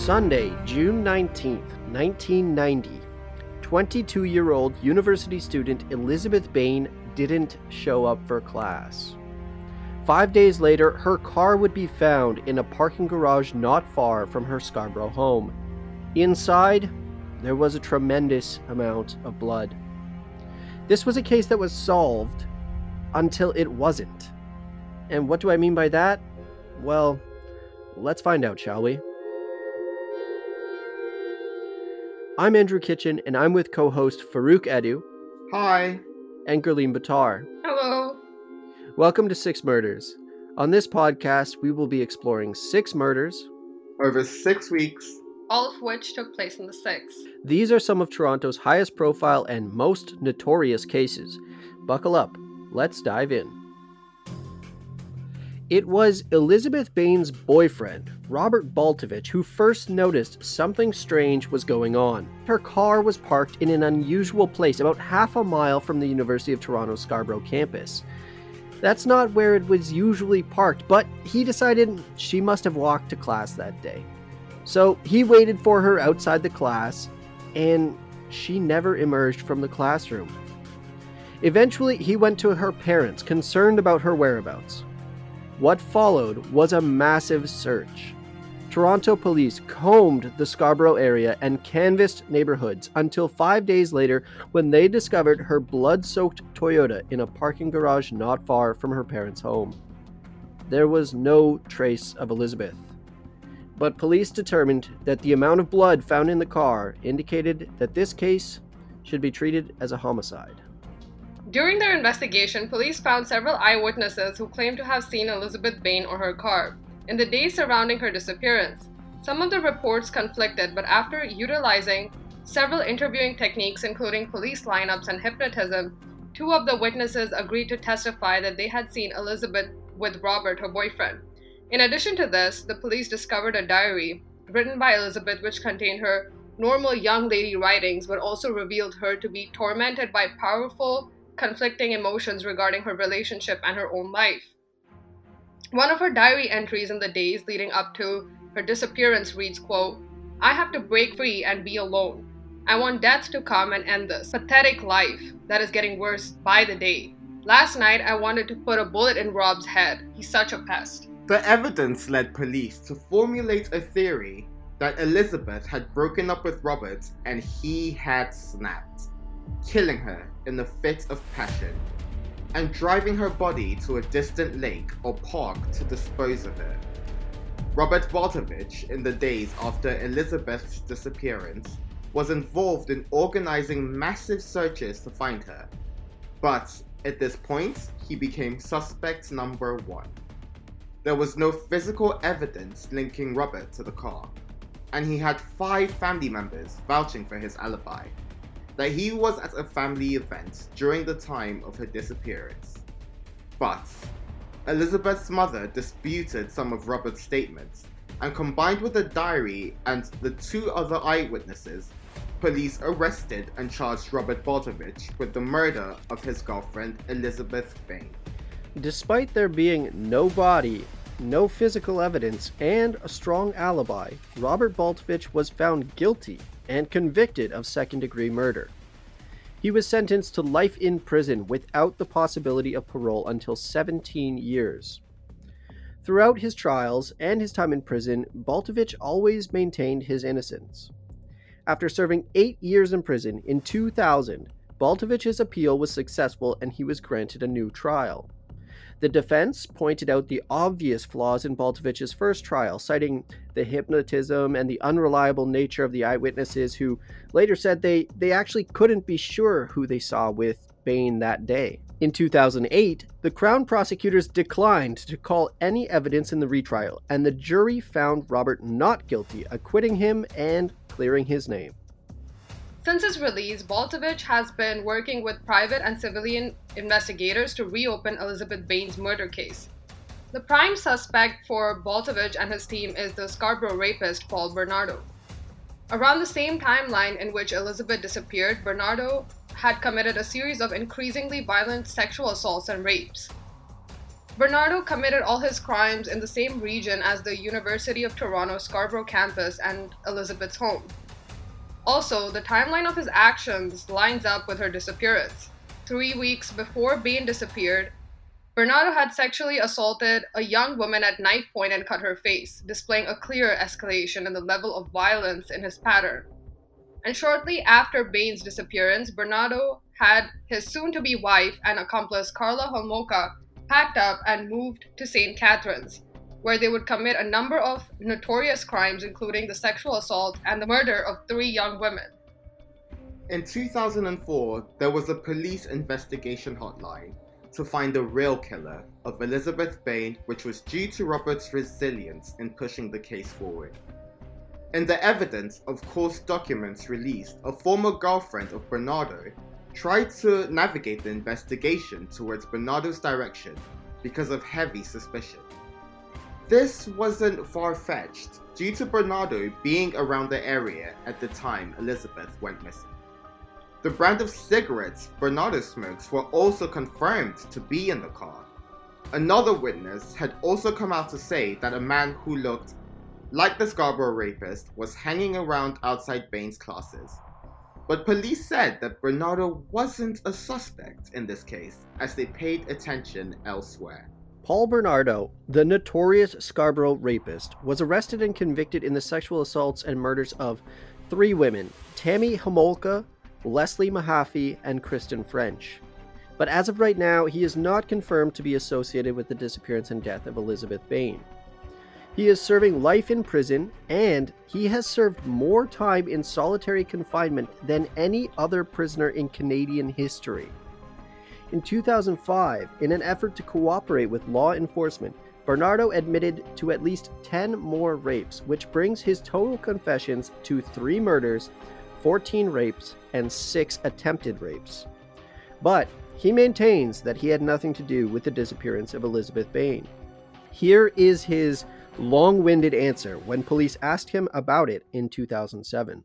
Sunday, June 19th, 1990, 22-year-old university student Elizabeth Bain didn't show up for class. 5 days later, her car would be found in a parking garage not far from her Scarborough home. Inside, there was a tremendous amount of blood. This was a case that was solved until it wasn't. And what do I mean by that? Well, let's find out, shall we? I'm Andrew Kitchen, and I'm with co-host Farouk Edu. Hi. And Gurleen Batar. Hello. Welcome to Six Murders. On this podcast, we will be exploring 6 murders over 6 weeks, all of which took place in the 6th. These are some of Toronto's highest profile and most notorious cases. Buckle up. Let's dive in. It was Elizabeth Bain's boyfriend, Robert Baltovich, who first noticed something strange was going on. Her car was parked in an unusual place about half a mile from the University of Toronto Scarborough campus. That's not where it was usually parked, but he decided she must have walked to class that day. So he waited for her outside the class, and she never emerged from the classroom. Eventually, he went to her parents, concerned about her whereabouts. What followed was a massive search. Toronto police combed the Scarborough area and canvassed neighborhoods until 5 days later when they discovered her blood-soaked Toyota in a parking garage not far from her parents' home. There was no trace of Elizabeth, but police determined that the amount of blood found in the car indicated that this case should be treated as a homicide. During their investigation, police found several eyewitnesses who claimed to have seen Elizabeth Bain or her car in the days surrounding her disappearance. Some of the reports conflicted, but after utilizing several interviewing techniques, including police lineups and hypnotism, 2 of the witnesses agreed to testify that they had seen Elizabeth with Robert, her boyfriend. In addition to this, the police discovered a diary written by Elizabeth which contained her normal young lady writings, but also revealed her to be tormented by powerful, conflicting emotions regarding her relationship and her own life. One of her diary entries in the days leading up to her disappearance reads, quote, "I have to break free and be alone. I want death to come and end this pathetic life that is getting worse by the day. Last night I wanted to put a bullet in Rob's head. He's such a pest." The evidence led police to formulate a theory that Elizabeth had broken up with Robert and he had snapped, killing her in a fit of passion, and driving her body to a distant lake or park to dispose of her. Robert Baltovich, in the days after Elizabeth's disappearance, was involved in organizing massive searches to find her, but at this point, he became suspect number 1. There was no physical evidence linking Robert to the car, and he had 5 family members vouching for his alibi, that he was at a family event during the time of her disappearance. But Elizabeth's mother disputed some of Robert's statements, and combined with the diary and the 2 other eyewitnesses, police arrested and charged Robert Baltovich with the murder of his girlfriend Elizabeth Bain. Despite there being no body, no physical evidence, and a strong alibi, Robert Baltovich was found guilty and convicted of second-degree murder. He was sentenced to life in prison without the possibility of parole until 17 years. Throughout his trials and his time in prison, Baltovich always maintained his innocence. After serving 8 years in prison, in 2000, Baltovich's appeal was successful and he was granted a new trial. The defense pointed out the obvious flaws in Baltovich's first trial, citing the hypnotism and the unreliable nature of the eyewitnesses who later said they actually couldn't be sure who they saw with Bain that day. In 2008, the Crown prosecutors declined to call any evidence in the retrial, and the jury found Robert not guilty, acquitting him and clearing his name. Since his release, Baltovich has been working with private and civilian investigators to reopen Elizabeth Bain's murder case. The prime suspect for Baltovich and his team is the Scarborough rapist Paul Bernardo. Around the same timeline in which Elizabeth disappeared, Bernardo had committed a series of increasingly violent sexual assaults and rapes. Bernardo committed all his crimes in the same region as the University of Toronto Scarborough campus and Elizabeth's home. Also, the timeline of his actions lines up with her disappearance. 3 weeks before Bain disappeared, Bernardo had sexually assaulted a young woman at knife point and cut her face, displaying a clear escalation in the level of violence in his pattern. And shortly after Bain's disappearance, Bernardo had his soon-to-be wife and accomplice Karla Homolka packed up and moved to St. Catharines, where they would commit a number of notorious crimes, including the sexual assault and the murder of 3 young women. In 2004, there was a police investigation hotline to find the real killer of Elizabeth Bain, which was due to Robert's resilience in pushing the case forward. In the evidence of court documents released, a former girlfriend of Bernardo tried to navigate the investigation towards Bernardo's direction because of heavy suspicion. This wasn't far-fetched due to Bernardo being around the area at the time Elizabeth went missing. The brand of cigarettes Bernardo smokes were also confirmed to be in the car. Another witness had also come out to say that a man who looked like the Scarborough rapist was hanging around outside Bain's classes. But police said that Bernardo wasn't a suspect in this case, as they paid attention elsewhere. Paul Bernardo, the notorious Scarborough rapist, was arrested and convicted in the sexual assaults and murders of 3 women, Tammy Homolka, Leslie Mahaffey, and Kristen French. But as of right now, he is not confirmed to be associated with the disappearance and death of Elizabeth Bain. He is serving life in prison, and he has served more time in solitary confinement than any other prisoner in Canadian history. In 2005, in an effort to cooperate with law enforcement, Bernardo admitted to at least 10 more rapes, which brings his total confessions to 3 murders, 14 rapes, and 6 attempted rapes. But he maintains that he had nothing to do with the disappearance of Elizabeth Bain. Here is his long-winded answer when police asked him about it in 2007.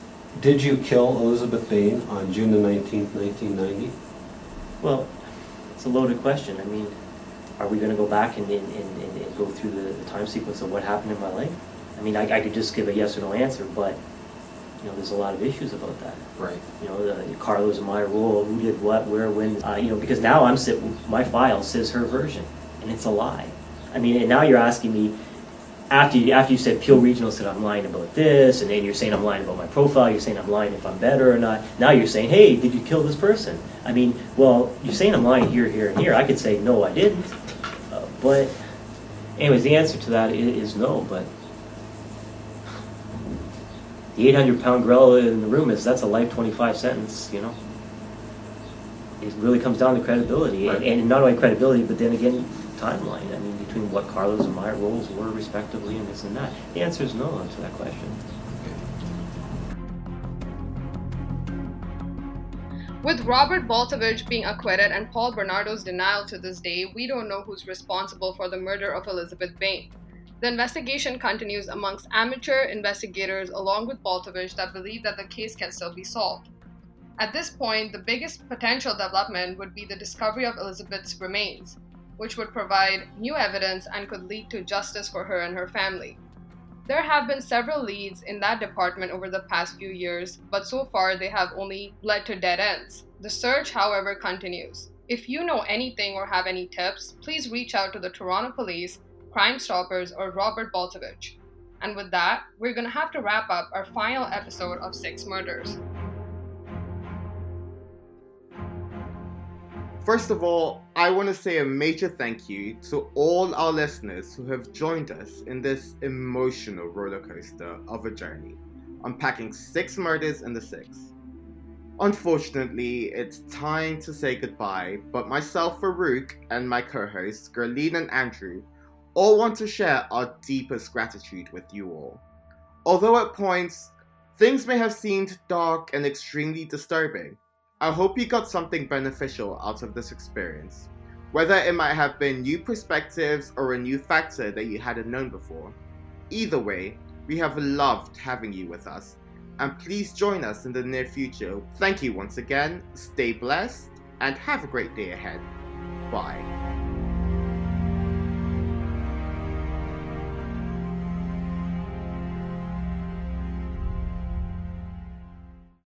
Did you kill Elizabeth Bain on June the 19th, 1990? Well, it's a loaded question. I mean, are we going to go back and go through the time sequence of what happened in my life? I mean, I could just give a yes or no answer, but there's a lot of issues about that. Right. Carla's in my role, who did what, where, when, because now my file says her version, and it's a lie. I mean, and now you're asking me, after you said Peel Regional said I'm lying about this, and then you're saying I'm lying about my profile, you're saying I'm lying if I'm better or not. Now you're saying, hey, did you kill this person? I mean, well, you're saying I'm lying here, here, and here. I could say, no, I didn't. But anyways, the answer to that is no, but the 800-pound gorilla in the room that's a life 25 sentence, It really comes down to credibility, right. and not only credibility, but then again, timeline. I mean, between what Carla's and my roles were respectively and this and that. The answer is no to that question. With Robert Baltovich being acquitted and Paul Bernardo's denial to this day, we don't know who's responsible for the murder of Elizabeth Bain. The investigation continues amongst amateur investigators along with Baltovich that believe that the case can still be solved. At this point, the biggest potential development would be the discovery of Elizabeth's remains, which would provide new evidence and could lead to justice for her and her family. There have been several leads in that department over the past few years, but so far they have only led to dead ends. The search, however, continues. If you know anything or have any tips, please reach out to the Toronto Police, Crime Stoppers, or Robert Baltovich. And with that, we're going to have to wrap up our final episode of 6 Murders. First of all, I want to say a major thank you to all our listeners who have joined us in this emotional roller coaster of a journey, unpacking 6 murders in the 6. Unfortunately, it's time to say goodbye, but myself, Farouk, and my co-hosts, Gerline and Andrew, all want to share our deepest gratitude with you all. Although at points, things may have seemed dark and extremely disturbing, I hope you got something beneficial out of this experience, whether it might have been new perspectives or a new factor that you hadn't known before. Either way, we have loved having you with us, and please join us in the near future. Thank you once again, stay blessed, and have a great day ahead. Bye.